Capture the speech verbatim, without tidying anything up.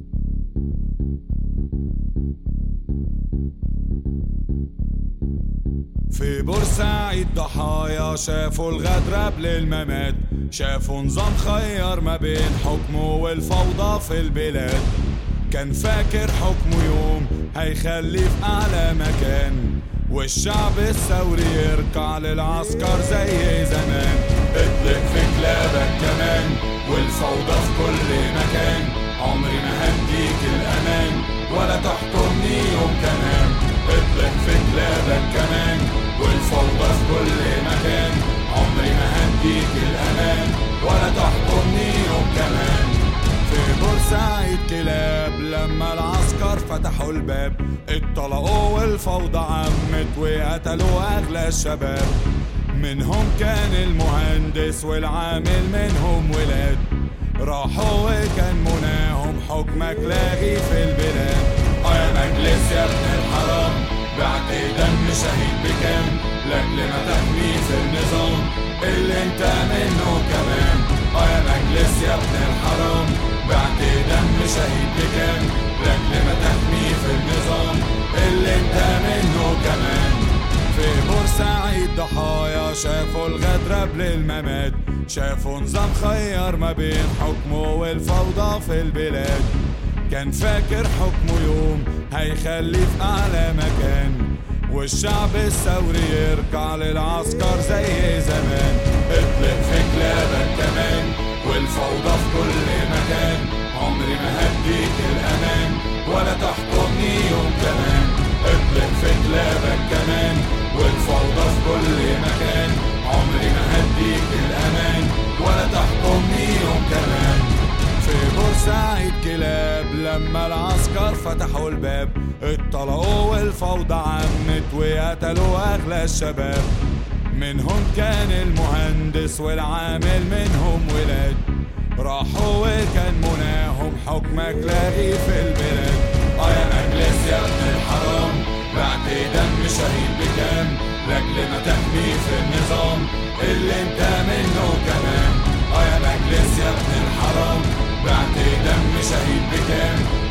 في بورسعيد ضحايا شافوا الغدر قبل الممات، شافوا نظام خير ما بين حكمه والفوضى في البلاد. كان فاكر حكمه يوم هيخليه في أعلى مكان، والشعب الثوري يركع للعسكر زي زمان. اطلق في كلابك كمان والفوضى في كل مكان، عمري ما هديك الأمان ولا تحكمني يوم كمان. اطلق في كلابك كمان والفوضى في كل مكان، عمري ما هديك الأمان ولا تحكمني يوم كمان. في بورسعيد كلاب لما العسكر فتحوا الباب، اتطلقوا والفوضى عمت وقتلوا أغلى الشباب. منهم كان المهندس والعامل منهم ولاد، راحوا وكان مناهم حكمك لاغي في البلاد. اه يا مجلس يا ابن الحرام، بعت دم شهيد بكام لاجل ما تحمي في النظام اللي انت منه كمان. اه يا مجلس يا ابن الحرام، بعت دم شهيد بكام لاجل ما تحمي في النظام اللي انت منه كمان. في بورسعيد ضحايا شافوا الغدر قبل الممات، شافوا نظام خير ما بين حكمه والفوضى في البلاد. كان فاكر حكمه يوم هيخليه في أعلى مكان، والشعب الثوري يركع للعسكر زي زمان. اطلق في كلابك كمان والفوضى في كل مكان، عمري ما هديك الأمان ولا تحكمني يوم كمان. اطلق في كلابك كمان والفوضى في كل مكان، عمري ما هديك الأمان ولا تحكمني يوم كمان. في بورسعيد كلاب لما العسكر فتحوا الباب، اتطلقوا والفوضى عمت وقتلوا أغلى الشباب. منهم كان المهندس والعامل منهم ولاد، راحوا وكان مناهم حكمك لاغي في البلاد. اه يا مجلس يا ابن الحرام، بعت دم شهيد بكام لاجل ما تحمي في النظام اللي انت منه كمان. اه يا مجلس يا ابن الحرام، بعت دم شهيد بكام